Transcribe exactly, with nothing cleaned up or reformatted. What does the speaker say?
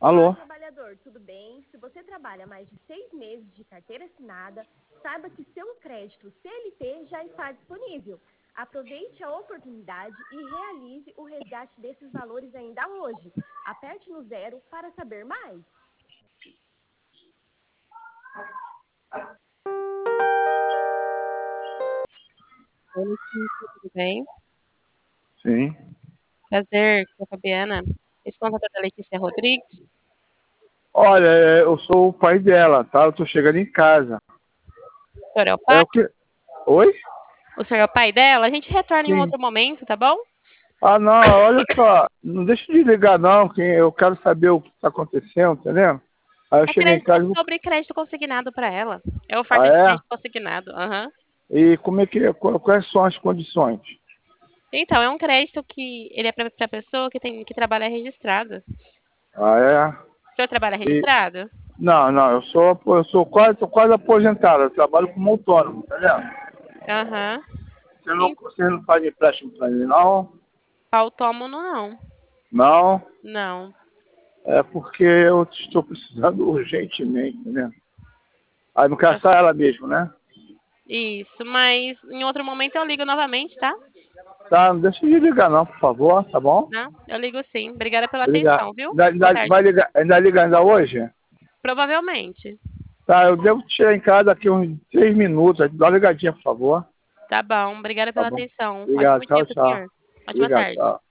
Alô? Olá, trabalhador, tudo bem? Se você trabalha mais de seis meses de carteira assinada, saiba que seu crédito C L T já está disponível. Aproveite a oportunidade e realize o resgate desses valores ainda hoje. Aperte no zero para saber mais. Oi, Letícia, tudo bem? Sim. Prazer, sou a Fabiana. Esse contato da Letícia Rodrigues. Olha, é, eu sou o pai dela, tá? Eu tô chegando em casa. O senhor é o É pai? o que? Oi? O senhor é o pai dela? A gente retorna em um Sim. outro momento, tá bom? Ah, não, olha só. Não deixa de ligar, não, que eu quero saber o que tá acontecendo, entendeu? Aí eu É, cheguei em crédito, é casa e vou... sobre crédito consignado para ela. É Ah, oferta de é? crédito consignado. Aham. E como é que... qual- Quais são as condições? Então, é um crédito que ele é para a pessoa que, tem, que trabalha registrado. Ah, O senhor trabalha é? E... registrado? Não, não, eu sou, eu sou quase, tô quase aposentado. Eu trabalho como autônomo, entendeu? Aham. Você não, E você não faz empréstimo pra mim, não? autônomo, não. Não? Não. É porque eu estou precisando urgentemente, né? Aí no caso só ela mesmo, né? Isso, mas em outro momento eu ligo novamente, tá? Tá, não deixa de ligar não, por favor, tá bom? Não, eu ligo sim. Obrigada pela Ligar. atenção, viu? Ainda, Boa ainda, tarde. vai ligar, ainda liga ainda hoje? Provavelmente. Tá, eu devo chegar em casa daqui uns três minutos. Dá uma ligadinha, por favor. Tá bom. Obrigada Tá pela bom. atenção. Obrigado, Ótimo dia tchau, pro tchau. senhor. Ótima Obrigado, tarde. tchau.